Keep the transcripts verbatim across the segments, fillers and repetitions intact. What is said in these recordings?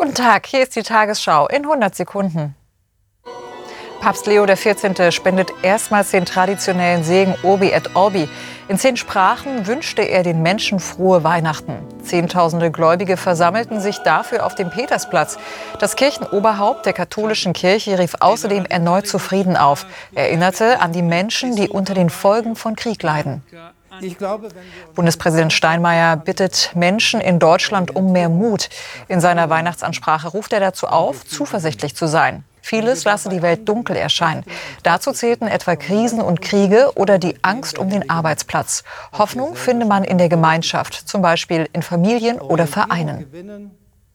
Guten Tag, hier ist die Tagesschau in hundert Sekunden. Papst Leo der vierzehnte spendet erstmals den traditionellen Segen Urbi et Orbi. In zehn Sprachen wünschte er den Menschen frohe Weihnachten. Zehntausende Gläubige versammelten sich dafür auf dem Petersplatz. Das Kirchenoberhaupt der katholischen Kirche rief außerdem erneut zu Frieden auf. Er erinnerte an die Menschen, die unter den Folgen von Krieg leiden. Bundespräsident Steinmeier bittet Menschen in Deutschland um mehr Mut. In seiner Weihnachtsansprache ruft er dazu auf, zuversichtlich zu sein. Vieles lasse die Welt dunkel erscheinen. Dazu zählten etwa Krisen und Kriege oder die Angst um den Arbeitsplatz. Hoffnung finde man in der Gemeinschaft, zum Beispiel in Familien oder Vereinen.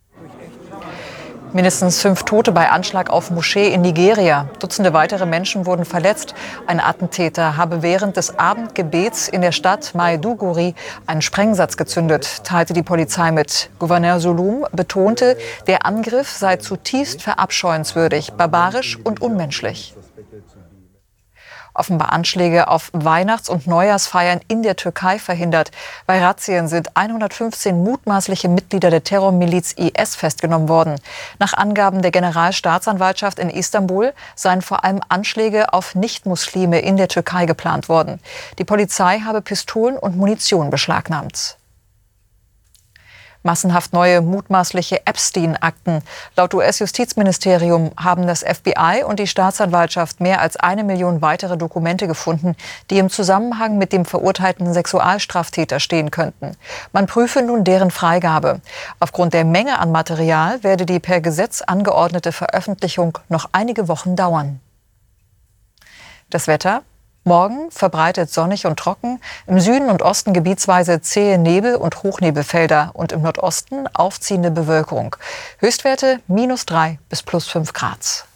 Mindestens fünf Tote bei Anschlag auf Moschee in Nigeria. Dutzende weitere Menschen wurden verletzt. Ein Attentäter habe während des Abendgebets in der Stadt Maiduguri einen Sprengsatz gezündet, teilte die Polizei mit. Gouverneur Zulum betonte, der Angriff sei zutiefst verabscheuenswürdig, barbarisch und unmenschlich. Offenbar Anschläge auf Weihnachts- und Neujahrsfeiern in der Türkei verhindert. Bei Razzien sind hundertfünfzehn mutmaßliche Mitglieder der Terrormiliz I S festgenommen worden. Nach Angaben der Generalstaatsanwaltschaft in Istanbul seien vor allem Anschläge auf Nichtmuslime in der Türkei geplant worden. Die Polizei habe Pistolen und Munition beschlagnahmt. Massenhaft neue mutmaßliche Epstein-Akten. Laut U S-Justizministerium haben das F B I und die Staatsanwaltschaft mehr als eine Million weitere Dokumente gefunden, die im Zusammenhang mit dem verurteilten Sexualstraftäter stehen könnten. Man prüfe nun deren Freigabe. Aufgrund der Menge an Material werde die per Gesetz angeordnete Veröffentlichung noch einige Wochen dauern. Das Wetter? Morgen verbreitet sonnig und trocken, im Süden und Osten gebietsweise zähe Nebel- und Hochnebelfelder und im Nordosten aufziehende Bewölkung. Höchstwerte minus drei bis plus fünf Grad.